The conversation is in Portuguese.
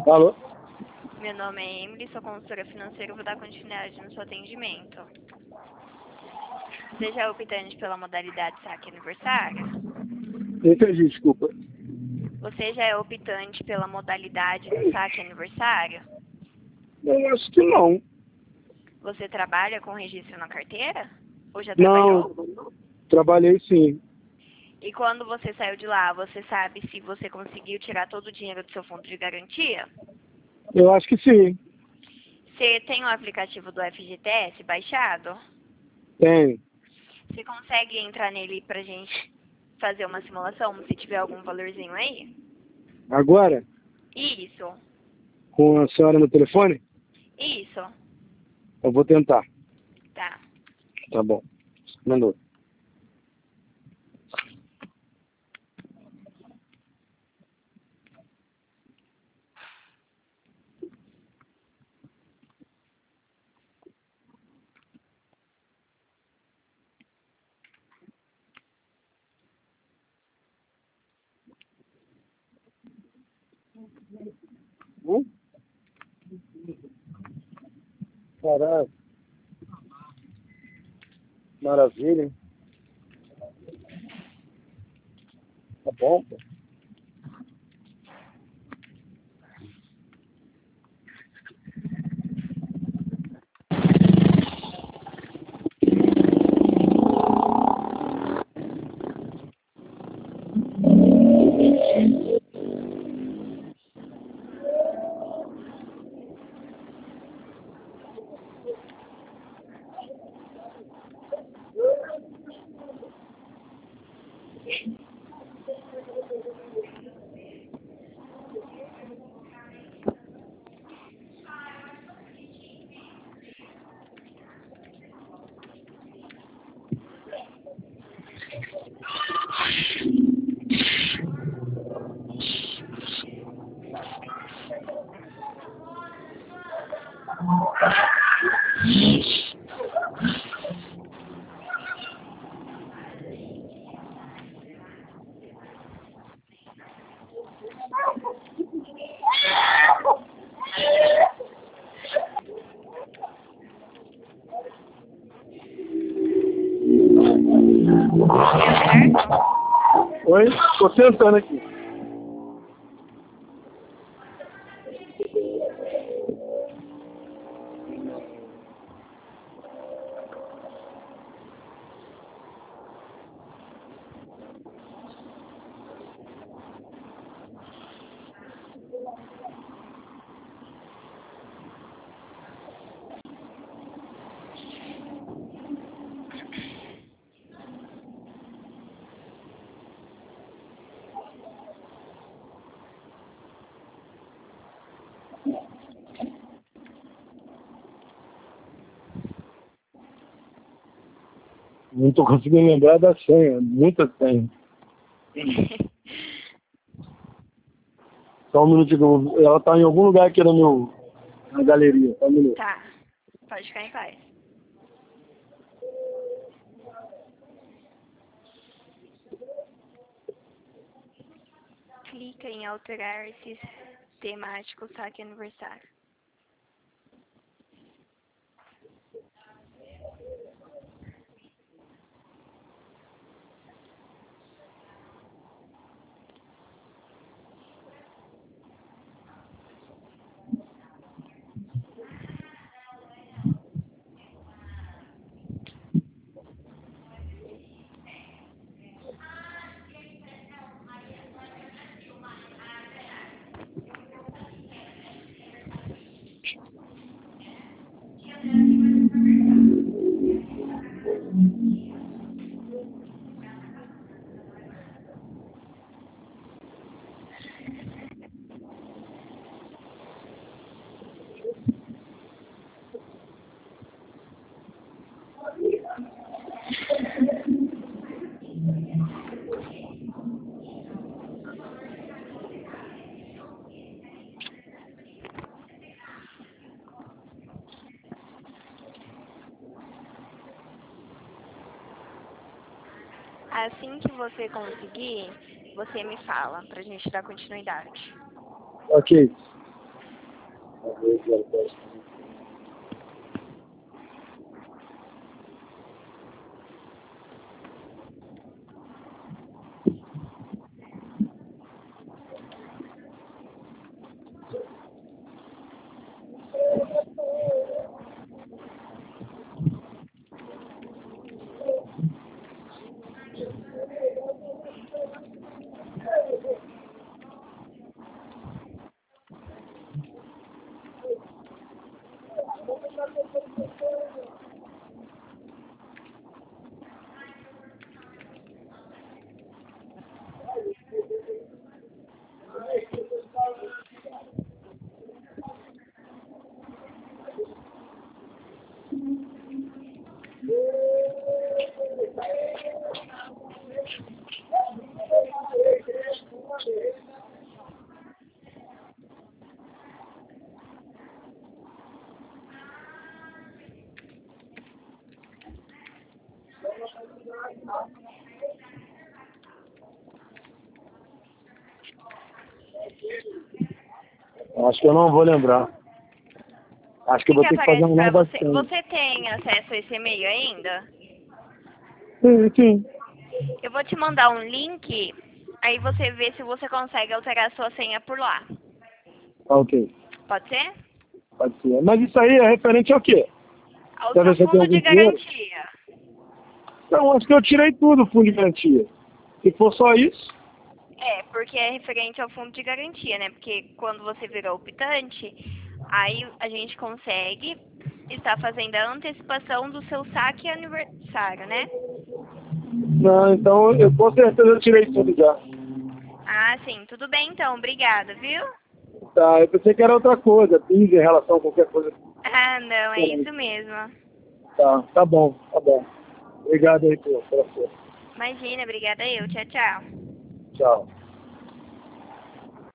Alô? Meu nome é Emily, sou consultora financeira e vou dar continuidade no seu atendimento. Você já é optante pela modalidade saque aniversário? Entendi, desculpa. Você já é optante pela modalidade do saque aniversário? Eu acho que não. Você trabalha com registro na carteira? Ou já Não, trabalhou? trabalhei sim. E quando você saiu de lá, você sabe se você conseguiu tirar todo o dinheiro do seu fundo de garantia? Eu acho que sim. Você tem o aplicativo do FGTS baixado? Tem. Você consegue entrar nele pra gente fazer uma simulação, se tiver algum valorzinho aí? Agora? Isso, Com a senhora no telefone? isso, Eu vou tentar. tá. Tá bom. Mandou. Caralho. Maravilha, hein? Tá bom, pô. Deu certo? Oi? Tô tentando aqui. Não tô conseguindo lembrar da senha. Muita senha. Só um minutinho. Ela tá em algum lugar aqui na galeria. Só um minuto. Tá, pode ficar em paz. Clica em alterar esse temático saque aniversário. Assim que você conseguir, você me fala pra gente dar continuidade. Ok. Acho que eu não vou lembrar. Acho que eu vou ter que fazer uma nova você, você tem acesso a esse e-mail ainda? Sim. Eu vou te mandar um link, aí você vê se você consegue alterar a sua senha por lá. Ok. Pode ser? Pode ser. Mas isso aí é referente ao quê? Ao Pra ver se seu eu tenho fundo de algum dinheiro? garantia. Não, acho que eu tirei tudo, fundo de garantia. Se for só isso, É, porque é referente ao fundo de garantia, né? Porque quando você virou optante, aí a gente consegue estar fazendo a antecipação do seu saque aniversário, né? não, então eu com certeza eu tirei tudo já. Ah, sim. Tudo bem, então. Obrigada, viu? Tá, eu pensei que era outra coisa, PIS em relação a qualquer coisa. Ah, não. É isso mesmo. Tá bom, tá bom. Obrigado aí pela força. Imagina. Obrigada eu. Tchau, tchau. Tchau.